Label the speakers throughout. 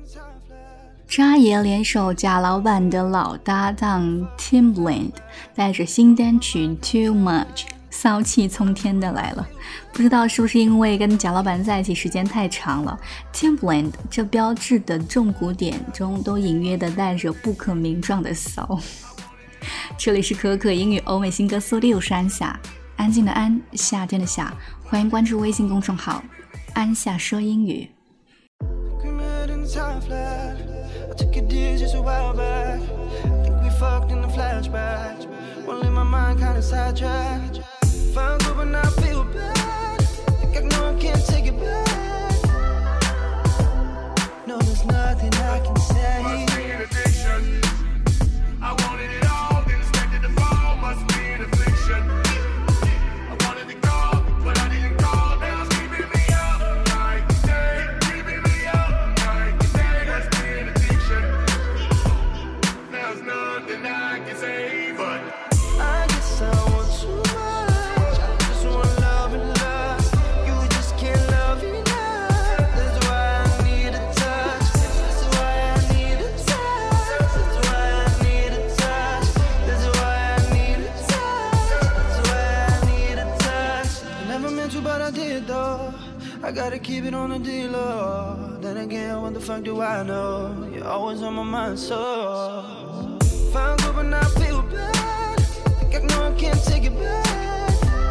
Speaker 1: 渣爷联手贾老板的老搭档 Timbaland 带着新单曲 Too Much 骚气冲天的来了。不知道是不是因为跟贾老板在一起时间太长了， Timbaland 这标志的重鼓点中都隐约的带着不可名状的骚。这里是可可英语欧美新歌速递，我是安夏，安静的安，夏天的夏，欢迎关注微信公众号安夏说英语。
Speaker 2: I took your deals just a while back. I think we fucked in the flashback. Won't leave my mind kinda sidetracked. Found good but now I feel bad. Think I know I can't take it back. No, there's nothing I can say.
Speaker 3: Must be an addiction. I wanted it all, then expected to fall. Must be an affliction. I wanted to call, but I didn't call. Now it's keeping me up night and day. Keeping me up night and day. Must be an addiction. There's nothing I can say, but
Speaker 2: I guess I want too much. I just want love and lust. You just can't love enough. That's why I need a touch. That's why I need a touch. That's why I need a touch. That's why I need a touch. That's why I need a touch. I never meant to, but I did though. I gotta keep it on the dealer. Then again, what the fuck do I know? You're always on my mind, so found good but now I feel bad. Think I know I can't take it back.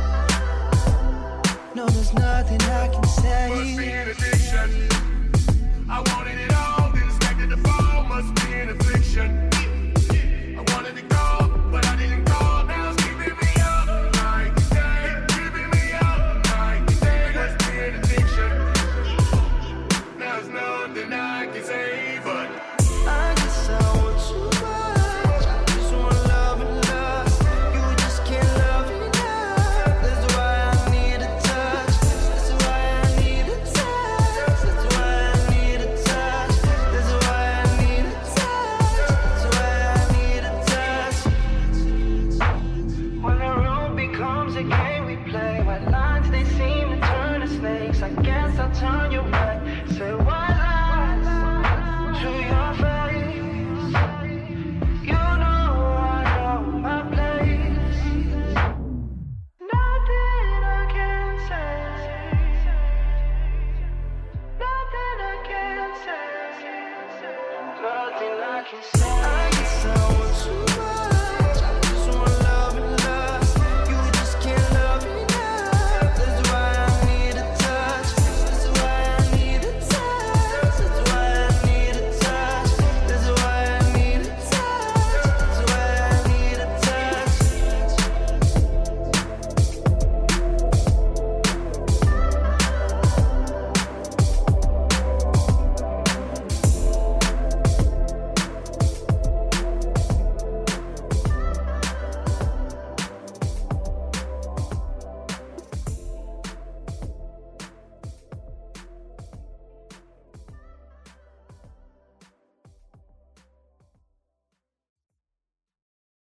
Speaker 2: No, there's nothing I can say.
Speaker 3: must be an addiction. I wanted it all, then expected to fall. Must be an affliction. I wanted to call, but I didn't call. Now it's keeping me up night and day. Keeping me up night and day. Must be an addiction. There's nothing I can say, but
Speaker 2: I guess I want too much. I just want love and lust. You just can't love enough. That's why I need a touch. That's why I need a touch. That's why I need a touch. That's why I need a touch. That's why I need a touch. When the road becomes a game we play, white lines they seem to turn to snakes. I guess I'll turn your way. Say white lies to your face. You know I know my place. Nothing I can say. Nothing I can say. Nothing I can say.